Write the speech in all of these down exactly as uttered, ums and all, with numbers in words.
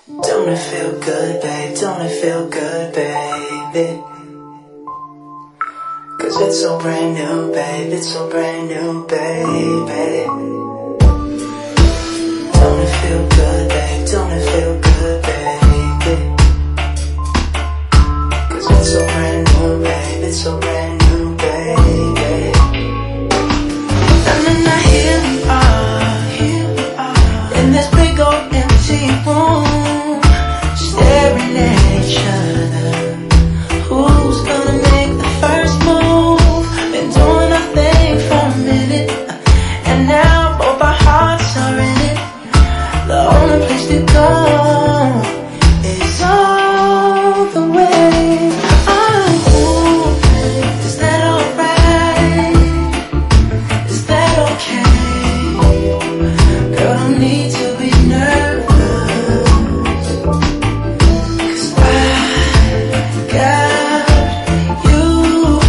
Don't it feel good, babe? Don't it feel good, baby? Cause it's so brand new, babe. It's so brand new, baby. Don't it feel good, babe? Don't it feel good, baby? Cause it's so brand new, babe. It's so brand new, baby. And then I hear we are, here we are, in this big old empty room, staring at each other. Who's gonna make the first move? Been doing our thing for a minute, and now both our hearts are in it. The only place to go is all the way. Oh, is that alright? Is that okay? Girl, I need to be nervous, cause I got you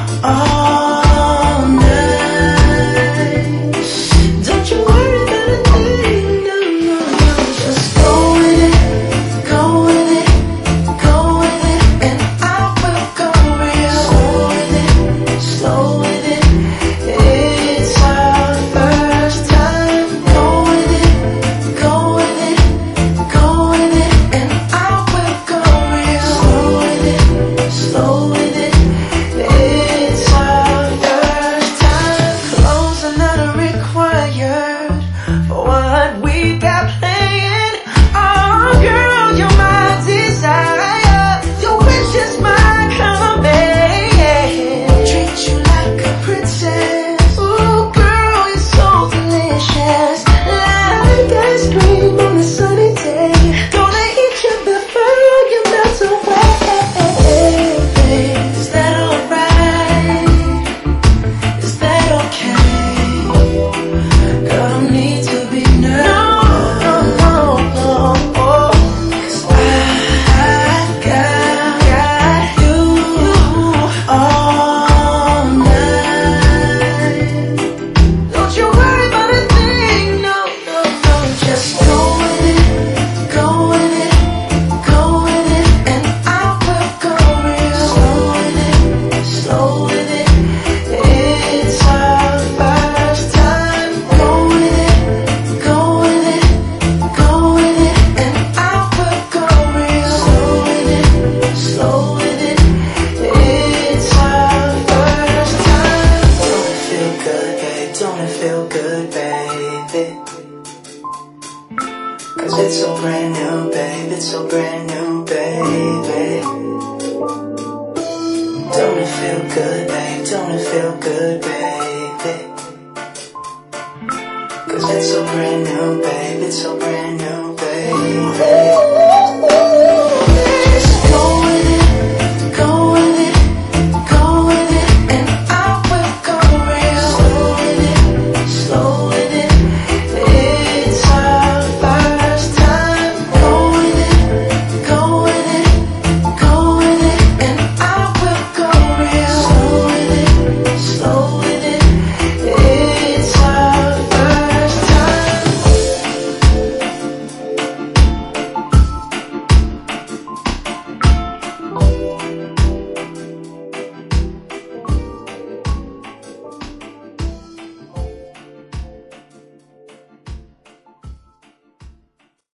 all night. Don't you worry about a thing, no, no, no. Just go with it, go with it, go with it, and I will go real slow with it, slow with it. It's our first time. Go with it, go with it, go with it, and I will go real slow with it, slow with it. It's our first time. Clothes are not required for what we got playing. Oh girl, you're my desire. Your wish is my command. Treat you like a princess. Ooh girl, you're so delicious. Like ice cream on a sunny day. Gonna eat you before you melt away. Is that alright? Is that okay? Girl, I don't need to be nervous. No, no, no, no. Cause I got, got you all night. Don't you worry about a thing, no, no, no. Just go with it, go with it, go with it, and I will go real slow with it, slow with it. It's our first time. Go with it, go with it, go with it, and I will go real slow with it, slow with it. It's our first time. Don't it feel good, babe? Don't it feel good, baby? Cause it's so brand new, babe. It's so brand new, baby. Don't it feel good, babe? Don't it feel good, baby? Cause it's so brand new, babe. It's so brand new,